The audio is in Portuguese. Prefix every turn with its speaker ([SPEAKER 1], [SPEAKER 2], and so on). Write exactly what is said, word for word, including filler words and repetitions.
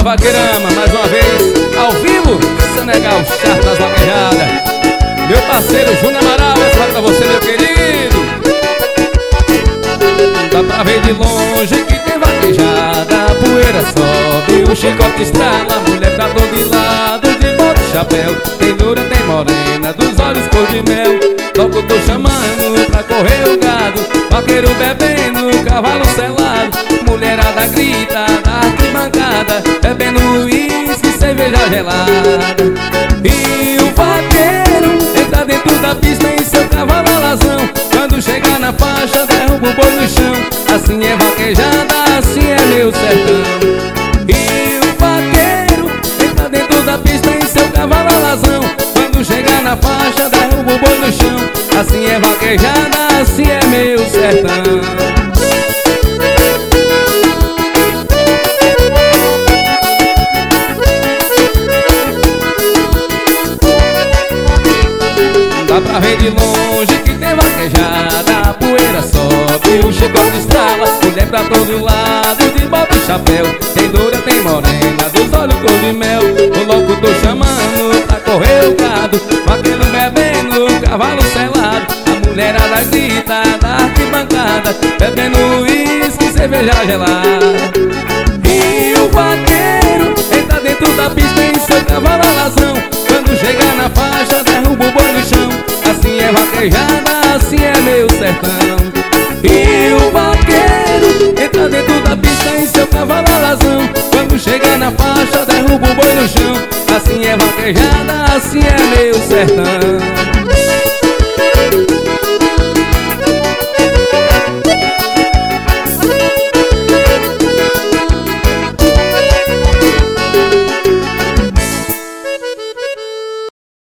[SPEAKER 1] Banda Vaqueirama, mais uma vez, ao vivo, Senegal, Charto das Vaquejadas. Meu parceiro Júnior Amaral, essa vai pra você, meu querido. Dá pra ver de longe que tem vaquejada, a poeira sobe, o chicote estrala, a mulher tá todo de lado, de bota e chapéu. Tem loura, tem morena, dos olhos cor de mel. Logo tô chamando pra correr o gado, vaqueiro bebendo, cavalo selado. Mulherada grita da arquibancada, bebendo uísque, cerveja gelada. E o vaqueiro entra dentro da pista em seu cavalo alazão. Quando chegar na faixa, derruba o boi no chão. Assim é vaquejada, assim é meu sertão. E o vaqueiro entra dentro da pista em seu cavalo alazão. Quando chegar na faixa, derruba o boi no chão. Assim é vaquejada, assim é meu sertão. Dá pra ver de longe que tem vaquejada, a poeira sobe, o chicote estrala, mulher pra todo lado, de bota e chapéu. Tem loura, tem morena, dos olhos cor de mel. O louco tô chamando pra correr o gado, vaqueiro bebendo, cavalo selado. A mulherada grita da arquibancada, bebendo uísque, cerveja gelada. E o vaqueiro entra dentro da pista em seu cavalo alazão. Quando chegar na faixa, derruba o boi no chão. Assim é vaquejada, assim é meu sertão. E o vaqueiro entra dentro da pista em seu cavalo alazão. Quando chegar na faixa, derruba o boi no chão. Assim é vaquejada, assim é meu sertão.